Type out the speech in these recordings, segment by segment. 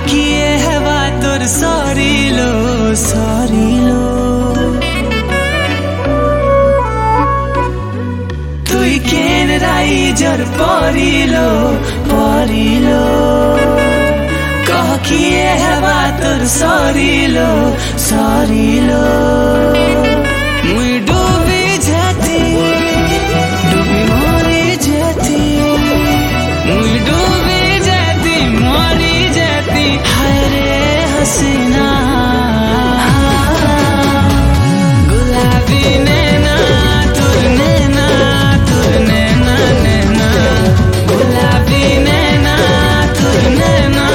किए हेबा तोर सरिलो सरिलो तुई केन राइजर परिलो परिलो कह किए हेबा तोर सरिलो सरिलो मुई डूबी जाती डूबी मरी जाती मुई डूबी जाती मरी जाती हाय रे हसीना गुलाबी नैना तुर नैना नैना गुलाबी नैना तुर नैना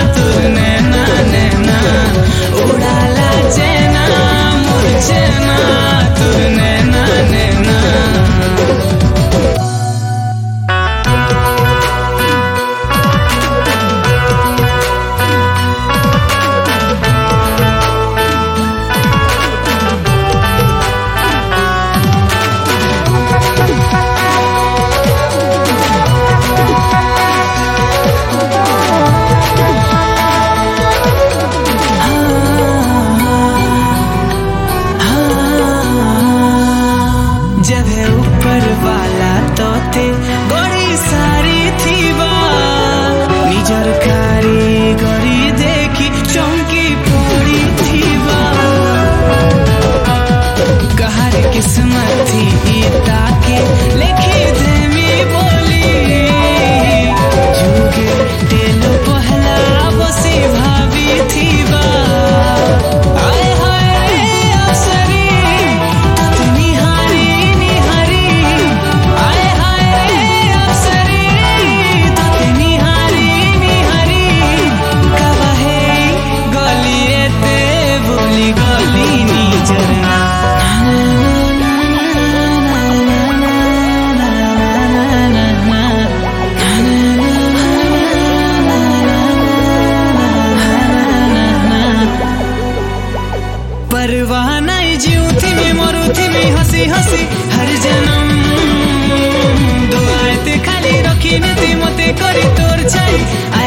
नैना उड़ाला चैना मोर चैना तुर नैना नैना जब है ऊपर वाला तोते गोरी सारी थीबा निजर कारीगरी देखी चौंकी पड़ी थीबा कहार किस्मत थी इता के लिखी देमी बोली जुगे तेलो पहला बसी भाभी थीबा आए हाय रे अफसरी तत निहारी निहारी आए हाय रे अफसरी तत निहारी निहारी कबहे गलिए ते बोली गली निजरना परवाह नहीं जीऊं थी मैं मरूं थी मैं हंसी हंसी हर जन्म दुआएं ते खाली रखी नीति मते करी तोर छाई